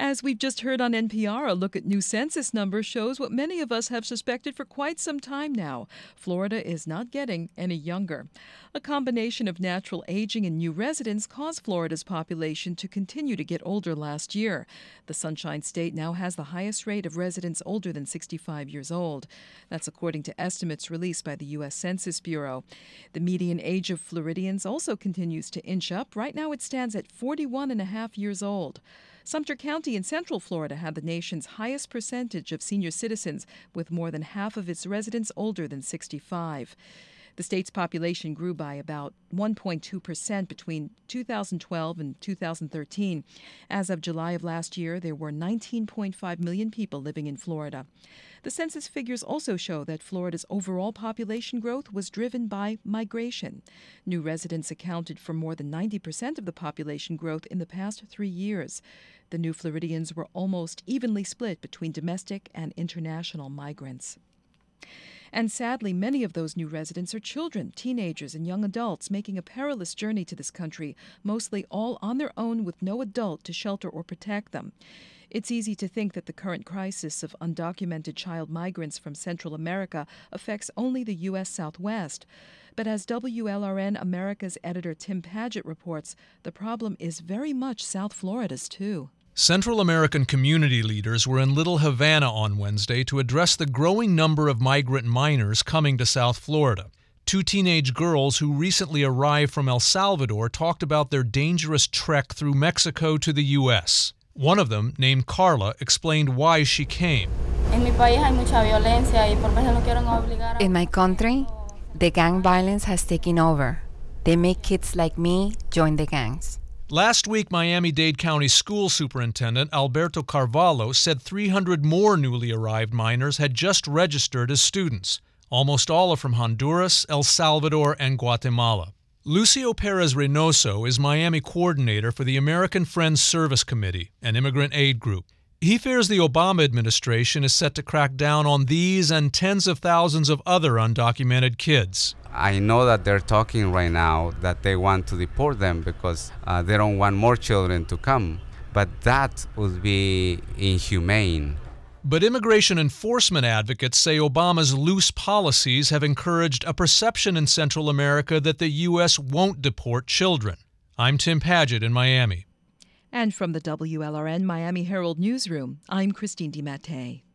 As we've just heard on NPR, a look at new census numbers shows what many of us have suspected for quite some time now. Florida is not getting any younger. A combination of natural aging and new residents caused Florida's population to continue to get older last year. The Sunshine State now has the highest rate of residents older than 65 years old. That's according to estimates released by the U.S. Census Bureau. The median age of Floridians also continues to inch up. Right now it stands at 41 and a half years old. Sumter County in Central Florida had the nation's highest percentage of senior citizens, with more than half of its residents older than 65. The state's population grew by about 1.2% between 2012 and 2013. As of July of last year, there were 19.5 million people living in Florida. The census figures also show that Florida's overall population growth was driven by migration. New residents accounted for more than 90% of the population growth in the past 3 years. The new Floridians were almost evenly split between domestic and international migrants. And sadly, many of those new residents are children, teenagers, and young adults making a perilous journey to this country, mostly all on their own with no adult to shelter or protect them. It's easy to think that the current crisis of undocumented child migrants from Central America affects only the U.S. Southwest. But as WLRN America's editor Tim Padgett reports, the problem is very much South Florida's too. Central American community leaders were in Little Havana on Wednesday to address the growing number of migrant minors coming to South Florida. 2 teenage girls who recently arrived from El Salvador talked about their dangerous trek through Mexico to the U.S. One of them, named Carla, explained why she came. In my country, the gang violence has taken over. They make kids like me join the gangs. Last week, Miami-Dade County School Superintendent Alberto Carvalho said 300 more newly arrived minors had just registered as students. Almost all are from Honduras, El Salvador, and Guatemala. Lucio Perez Reynoso is Miami coordinator for the American Friends Service Committee, an immigrant aid group. He fears the Obama administration is set to crack down on these and tens of thousands of other undocumented kids. I know that they're talking right now that they want to deport them because they don't want more children to come. But that would be inhumane. But immigration enforcement advocates say Obama's loose policies have encouraged a perception in Central America that the U.S. won't deport children. I'm Tim Padgett in Miami. And from the WLRN Miami Herald Newsroom, I'm Christine DiMattei.